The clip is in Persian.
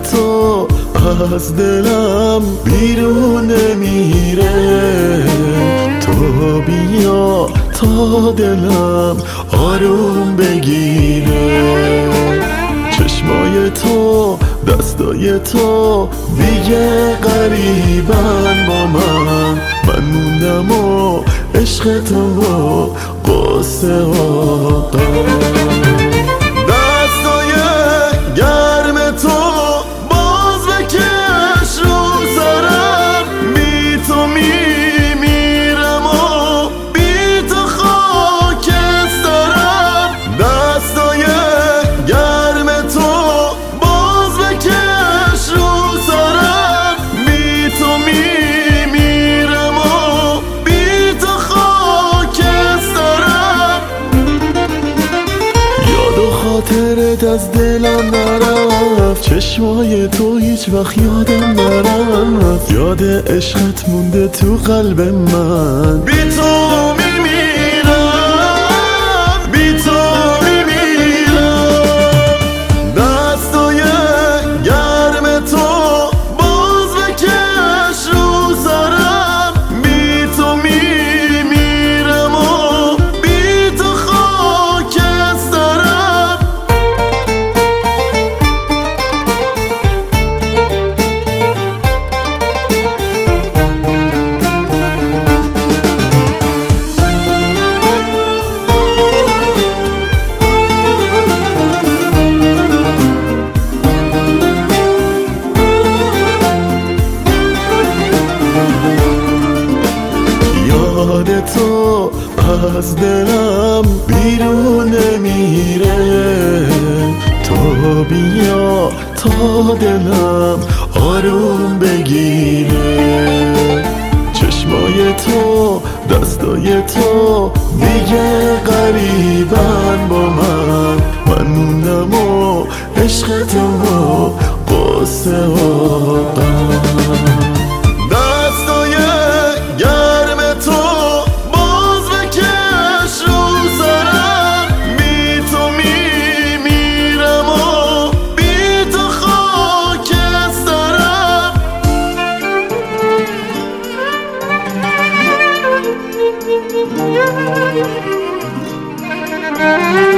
تو از دلم بیرون نمیره. تو بیا تا دلم آروم بگیره. چشمای تو دستای تو دیگه قریبن با من موندم و عشق تو و قصه آقا. دستای گرم تو باز بکش رو سرم، بی تو میمیرم و بی تو خاکسترم. دستای گرم تو باز بکش رو سرم، بی تو میمیرم و بی تو خاکسترم. یاد و خاطرت از دلم نرفت، چشمای تو هیچ وقت یادم نرفت. یاد عشقت مونده تو قلب من، بی تو میمیرم، بی تو میمیرم. دستای گرم تو باز بکش رو سرم، بی تو میمیرم و بی تو خاکسترم. یاد تو از دلم بیرون نمیره. تو بیا تا دلم آروم بگیره. چشمای تو دستای تو دیگه قریبن با من موندم و عشق تو و قصه آقا. دستای گرم تو باز بکش رو سرم، بی تو میمیرم و بی تو خاکسترم.